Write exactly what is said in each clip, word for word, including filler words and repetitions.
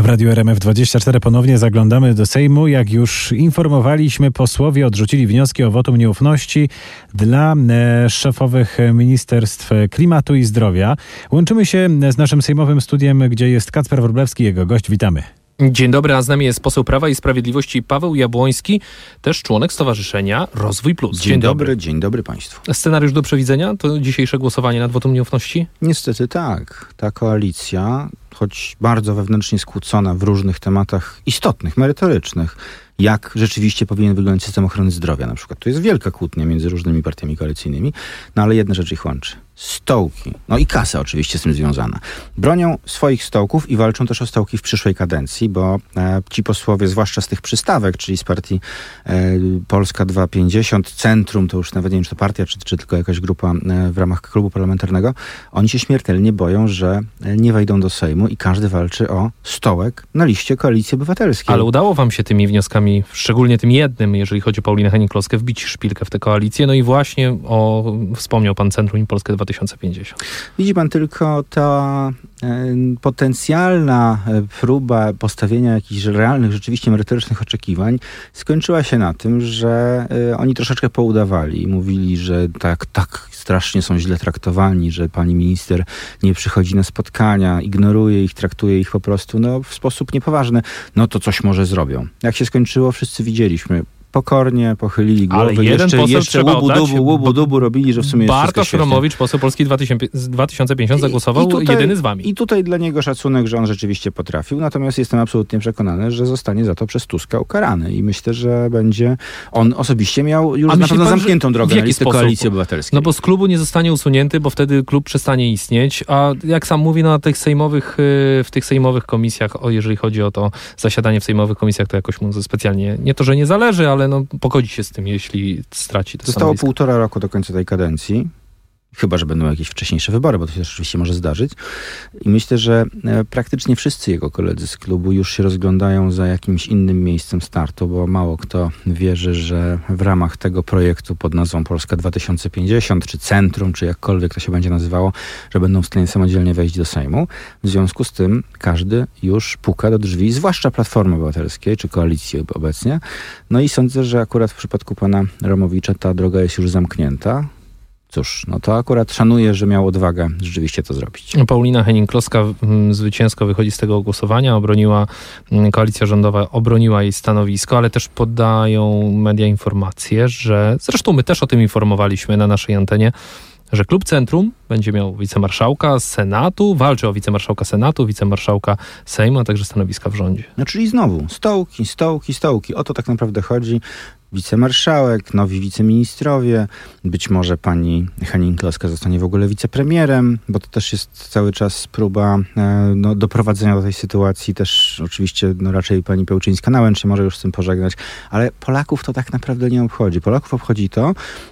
W Radiu R M F dwadzieścia cztery ponownie zaglądamy do Sejmu. Jak już informowaliśmy, posłowie odrzucili wnioski o wotum nieufności dla e, szefowych Ministerstw Klimatu i Zdrowia. Łączymy się z naszym sejmowym studiem, gdzie jest Kacper Wróblewski, jego gość. Witamy. Dzień dobry, a z nami jest poseł Prawa i Sprawiedliwości Paweł Jabłoński, też członek Stowarzyszenia Rozwój Plus. Dzień, dzień dobry. dobry, dzień dobry Państwu. Scenariusz do przewidzenia to dzisiejsze głosowanie nad wotum nieufności? Niestety tak. Ta koalicja, choć bardzo wewnętrznie skłócona w różnych tematach istotnych, merytorycznych, jak rzeczywiście powinien wyglądać system ochrony zdrowia na przykład. Tu jest wielka kłótnia między różnymi partiami koalicyjnymi, no ale jedna rzecz ich łączy. Stołki, no i kasa oczywiście z tym związana. Bronią swoich stołków i walczą też o stołki w przyszłej kadencji, bo e, ci posłowie, zwłaszcza z tych przystawek, czyli z partii e, Polska dwieście pięćdziesiąt, Centrum, to już nawet nie wiem, czy to partia, czy, czy tylko jakaś grupa e, w ramach klubu parlamentarnego, oni się śmiertelnie boją, że nie wejdą do Sejmu i każdy walczy o stołek na liście Koalicji Obywatelskiej. Ale udało wam się tymi wnioskami, szczególnie tym jednym, jeżeli chodzi o Paulinę Hennig-Kloskę, wbić szpilkę w tę koalicję. No i właśnie o, wspomniał pan Centrum i Polskę dwa tysiące pięćdziesiąt. Widzi pan, tylko ta e, potencjalna e, próba postawienia jakichś realnych, rzeczywiście merytorycznych oczekiwań skończyła się na tym, że e, oni troszeczkę poudawali. Mówili, że tak, tak strasznie są źle traktowani, że pani minister nie przychodzi na spotkania, ignoruje ich, traktuje ich po prostu no, w sposób niepoważny. No to coś może zrobią. Jak się skończyło, wszyscy widzieliśmy. Pokornie pochylili głowy, ale jeden jeszcze, poseł jeszcze łubu dubu, łubu dubu robili, że w sumie jest Bartosz Romowicz, poseł Polski dwa tysiące pięćdziesiąt, zagłosował I, i tutaj, jedyny z wami. I tutaj dla niego szacunek, że on rzeczywiście potrafił, natomiast jestem absolutnie przekonany, że zostanie za to przez Tuska ukarany i myślę, że będzie on osobiście miał już na pewno zamkniętą drogę na listę Koalicji Obywatelskiej. No bo z klubu nie zostanie usunięty, bo wtedy klub przestanie istnieć, a jak sam mówi, no, na tych sejmowych, w tych sejmowych komisjach, o, jeżeli chodzi o to zasiadanie w sejmowych komisjach, to jakoś mu specjalnie, nie to, że nie zależy, ale no pogodzi się z tym, jeśli straci to Zostało stanowisko. półtora roku do końca tej kadencji. Chyba że będą jakieś wcześniejsze wybory, bo to się rzeczywiście może zdarzyć. I myślę, że e, praktycznie wszyscy jego koledzy z klubu już się rozglądają za jakimś innym miejscem startu, bo mało kto wierzy, że w ramach tego projektu pod nazwą Polska dwa tysiące pięćdziesiąt, czy Centrum, czy jakkolwiek to się będzie nazywało, że będą w stanie samodzielnie wejść do Sejmu. W związku z tym każdy już puka do drzwi, zwłaszcza Platformy Obywatelskiej, czy Koalicji obecnie. No i sądzę, że akurat w przypadku pana Romowicza ta droga jest już zamknięta. Cóż, no to akurat szanuję, że miał odwagę rzeczywiście to zrobić. Paulina Hennig-Kloska zwycięsko wychodzi z tego głosowania, obroniła, koalicja rządowa obroniła jej stanowisko, ale też podają media informacje, że, zresztą my też o tym informowaliśmy na naszej antenie, że klub Centrum będzie miał wicemarszałka Senatu, walczy o wicemarszałka Senatu, wicemarszałka Sejmu, a także stanowiska w rządzie. No czyli znowu stołki, stołki, stołki. O to tak naprawdę chodzi. Wicemarszałek, nowi wiceministrowie, być może pani Hennig-Kloska zostanie w ogóle wicepremierem, bo to też jest cały czas próba e, no, doprowadzenia do tej sytuacji. Też oczywiście no, raczej pani Pełczyńska-Nałęcz się może już z tym pożegnać, ale Polaków to tak naprawdę nie obchodzi. Polaków obchodzi to,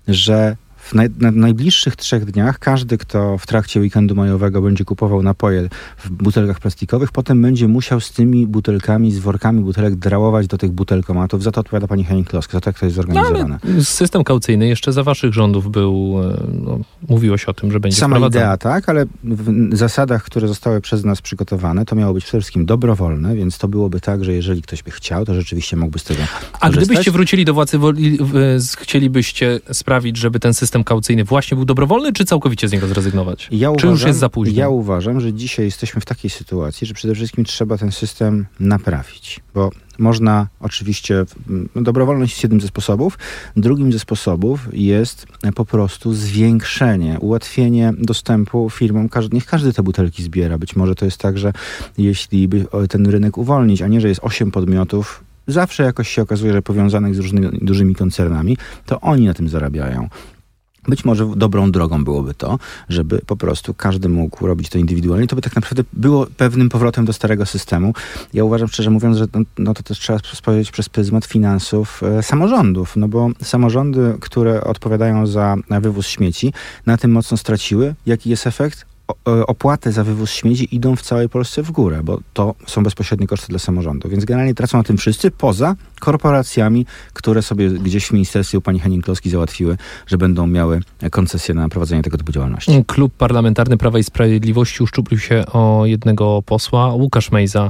że w naj, na najbliższych trzech dniach każdy, kto w trakcie weekendu majowego będzie kupował napoje w butelkach plastikowych, potem będzie musiał z tymi butelkami, z workami butelek drałować do tych butelkomatów. Za to odpowiada pani Hennig-Kloska, za to jak to jest zorganizowane. No, ale system kaucyjny jeszcze za waszych rządów był, no, mówiło się o tym, że będzie Sama wprowadzony. idea, tak, ale w zasadach, które zostały przez nas przygotowane, to miało być przede wszystkim dobrowolne, więc to byłoby tak, że jeżeli ktoś by chciał, to rzeczywiście mógłby z tego A korzystać. gdybyście wrócili do władzy, woli, chcielibyście sprawić, żeby ten system kaucyjny właśnie był dobrowolny, czy całkowicie z niego zrezygnować? Ja czy uważam, już jest za późno? Ja uważam, że dzisiaj jesteśmy w takiej sytuacji, że przede wszystkim trzeba ten system naprawić, bo można oczywiście, no dobrowolność jest jednym ze sposobów, drugim ze sposobów jest po prostu zwiększenie, ułatwienie dostępu firmom. Każdy, niech każdy te butelki zbiera. Być może to jest tak, że jeśli by ten rynek uwolnić, a nie, że jest osiem podmiotów, zawsze jakoś się okazuje, że powiązanych z różnymi dużymi koncernami, to oni na tym zarabiają. Być może dobrą drogą byłoby to, żeby po prostu każdy mógł robić to indywidualnie. To by tak naprawdę było pewnym powrotem do starego systemu. Ja uważam, szczerze mówiąc, że no, no to też trzeba spojrzeć przez pryzmat finansów e, samorządów, no bo samorządy, które odpowiadają za wywóz śmieci, na tym mocno straciły. Jaki jest efekt? Opłaty za wywóz śmieci idą w całej Polsce w górę, bo to są bezpośrednie koszty dla samorządu. Więc generalnie tracą na tym wszyscy, poza korporacjami, które sobie gdzieś w ministerstwie u pani Hennig-Kloski załatwiły, że będą miały koncesję na prowadzenie tego typu działalności. Klub Parlamentarny Prawa i Sprawiedliwości uszczuplił się o jednego posła. Łukasz Mejza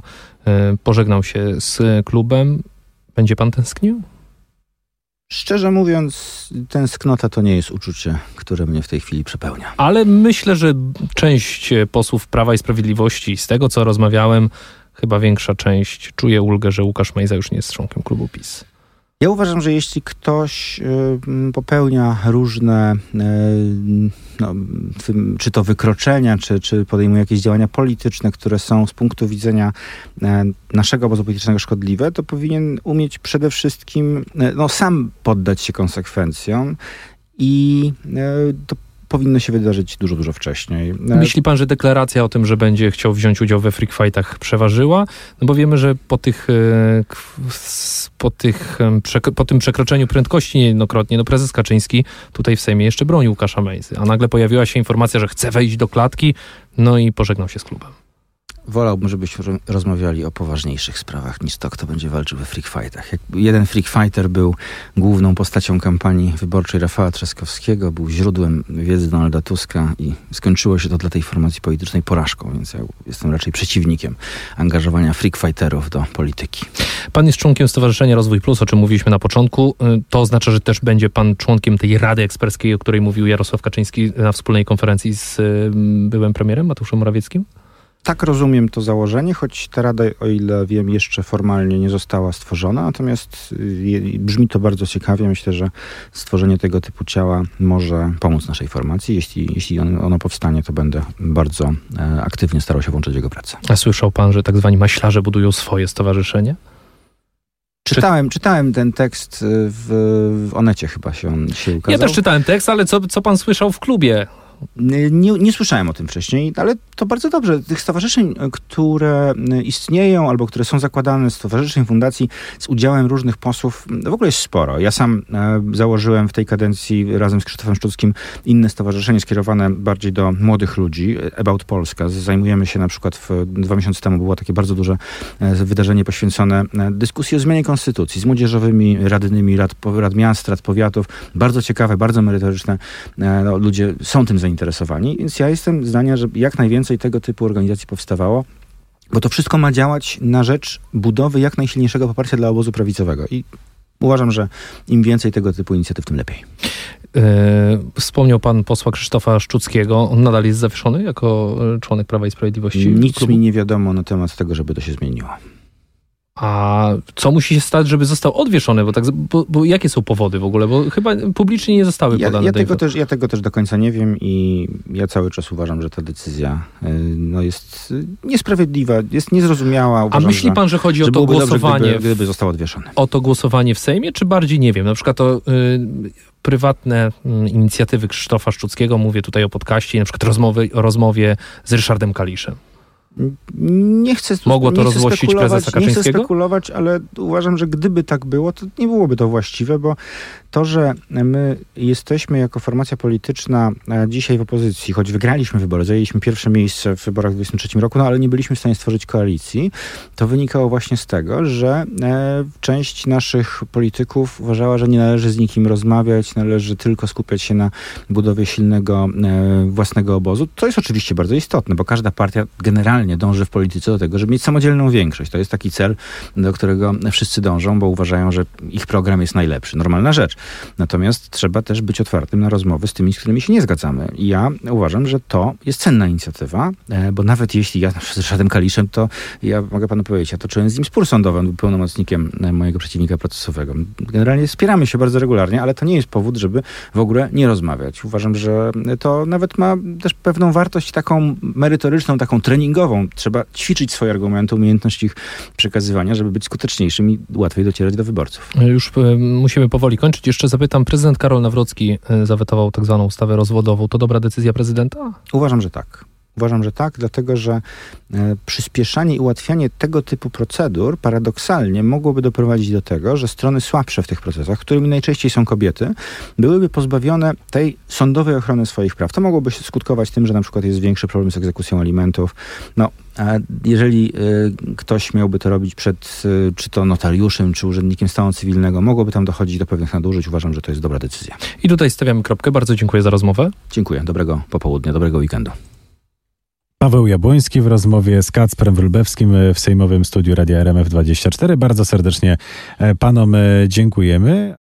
pożegnał się z klubem. Będzie pan tęsknił? Szczerze mówiąc, tęsknota to nie jest uczucie, które mnie w tej chwili przepełnia. Ale myślę, że część posłów Prawa i Sprawiedliwości, z tego co rozmawiałem, chyba większa część czuje ulgę, że Łukasz Mejza już nie jest członkiem klubu PiS. Ja uważam, że jeśli ktoś y, popełnia różne, y, no, czy to wykroczenia, czy, czy podejmuje jakieś działania polityczne, które są z punktu widzenia y, naszego obozu politycznego szkodliwe, to powinien umieć przede wszystkim y, no, sam poddać się konsekwencjom i y, to powinno się wydarzyć dużo, dużo wcześniej. Myśli pan, że deklaracja o tym, że będzie chciał wziąć udział we freak fightach przeważyła? No bo wiemy, że po tych, po tych, po tym przekroczeniu prędkości niejednokrotnie, no prezes Kaczyński tutaj w Sejmie jeszcze bronił Łukasza Mejzy, a nagle pojawiła się informacja, że chce wejść do klatki, no i pożegnał się z klubem. Wolałbym, żebyśmy rozmawiali o poważniejszych sprawach niż to, kto będzie walczył we freak fightach. Jak jeden freak fighter był główną postacią kampanii wyborczej Rafała Trzaskowskiego, był źródłem wiedzy Donalda Tuska i skończyło się to dla tej formacji politycznej porażką, więc ja jestem raczej przeciwnikiem angażowania freak fighterów do polityki. Pan jest członkiem Stowarzyszenia Rozwój Plus, o czym mówiliśmy na początku. To oznacza, że też będzie pan członkiem tej Rady Eksperckiej, o której mówił Jarosław Kaczyński na wspólnej konferencji z byłym premierem Mateuszem Morawieckim? Tak rozumiem to założenie, choć ta rada, o ile wiem, jeszcze formalnie nie została stworzona, natomiast brzmi to bardzo ciekawie. Myślę, że stworzenie tego typu ciała może pomóc naszej formacji. Jeśli, jeśli ono powstanie, to będę bardzo e, aktywnie starał się włączyć w jego pracę. A słyszał pan, że tak zwani maślarze budują swoje stowarzyszenie? Czytałem, czytałem ten tekst w, w Onecie, chyba się on się ukazał. Ja też czytałem tekst, ale co, co pan słyszał w klubie? Nie, nie słyszałem o tym wcześniej, ale to bardzo dobrze. Tych stowarzyszeń, które istnieją albo które są zakładane, stowarzyszeń, fundacji z udziałem różnych posłów, w ogóle jest sporo. Ja sam e, założyłem w tej kadencji razem z Krzysztofem Szczuckim inne stowarzyszenie skierowane bardziej do młodych ludzi, About Polska. Zajmujemy się na przykład w, dwa miesiące temu było takie bardzo duże e, wydarzenie poświęcone dyskusji o zmianie konstytucji z młodzieżowymi radnymi rad, rad miast, rad powiatów. Bardzo ciekawe, bardzo merytoryczne. E, no, ludzie są tym zainteresowani, więc ja jestem zdania, że jak najwięcej tego typu organizacji powstawało, bo to wszystko ma działać na rzecz budowy jak najsilniejszego poparcia dla obozu prawicowego i uważam, że im więcej tego typu inicjatyw, tym lepiej. Yy, wspomniał pan posła Krzysztofa Szczuckiego. On nadal jest zawieszony jako członek Prawa i Sprawiedliwości? Nic klubu? Mi nie wiadomo na temat tego, żeby to się zmieniło. A co musi się stać, żeby został odwieszony? Bo, tak, bo, bo jakie są powody w ogóle? Bo chyba publicznie nie zostały podane. Ja, ja, tego, też, ja tego też do końca nie wiem i ja cały czas uważam, że ta decyzja no, jest niesprawiedliwa, jest niezrozumiała. Uważam, A myśli pan, że chodzi że o to głosowanie? Dobrze, gdyby, gdyby został odwieszony. O to głosowanie w Sejmie, czy bardziej, nie wiem, na przykład o y, prywatne y, inicjatywy Krzysztofa Szczuckiego, mówię tutaj o podcaście, na przykład rozmowy, o rozmowie z Ryszardem Kaliszem. Nie chcę Mogło to nie rozłościć prezesa Kaczyńskiego? Nie chcę spekulować, ale uważam, że gdyby tak było, to nie byłoby to właściwe, bo to, że my jesteśmy jako formacja polityczna dzisiaj w opozycji, choć wygraliśmy wybory, zajęliśmy pierwsze miejsce w wyborach w dwa tysiące dwudziestym roku, no ale nie byliśmy w stanie stworzyć koalicji, to wynikało właśnie z tego, że e, część naszych polityków uważała, że nie należy z nikim rozmawiać, należy tylko skupiać się na budowie silnego e, własnego obozu. To jest oczywiście bardzo istotne, bo każda partia generalnie dąży w polityce do tego, żeby mieć samodzielną większość. To jest taki cel, do którego wszyscy dążą, bo uważają, że ich program jest najlepszy. Normalna rzecz. Natomiast trzeba też być otwartym na rozmowy z tymi, z którymi się nie zgadzamy. I ja uważam, że to jest cenna inicjatywa, bo nawet jeśli ja z Ryszardem Kaliszem, to ja mogę panu powiedzieć, ja toczyłem z nim spór sądowy, on był pełnomocnikiem mojego przeciwnika procesowego. Generalnie wspieramy się bardzo regularnie, ale to nie jest powód, żeby w ogóle nie rozmawiać. Uważam, że to nawet ma też pewną wartość taką merytoryczną, taką treningową. Trzeba ćwiczyć swoje argumenty, umiejętność ich przekazywania, żeby być skuteczniejszym i łatwiej docierać do wyborców. Już y, musimy powoli kończyć. Jeszcze zapytam, prezydent Karol Nawrocki y, zawetował tak zwaną ustawę rozwodową. To dobra decyzja prezydenta? Uważam, że tak. Uważam, że tak, dlatego że e, przyspieszanie i ułatwianie tego typu procedur paradoksalnie mogłoby doprowadzić do tego, że strony słabsze w tych procesach, którymi najczęściej są kobiety, byłyby pozbawione tej sądowej ochrony swoich praw. To mogłoby się skutkować tym, że na przykład jest większy problem z egzekucją alimentów. No, a jeżeli y, ktoś miałby to robić przed y, czy to notariuszem, czy urzędnikiem stanu cywilnego, mogłoby tam dochodzić do pewnych nadużyć. Uważam, że to jest dobra decyzja. I tutaj stawiamy kropkę. Bardzo dziękuję za rozmowę. Dziękuję. Dobrego popołudnia, dobrego weekendu. Paweł Jabłoński w rozmowie z Kacprem Wróblewskim w sejmowym studiu Radia R M F dwadzieścia cztery. Bardzo serdecznie panom dziękujemy.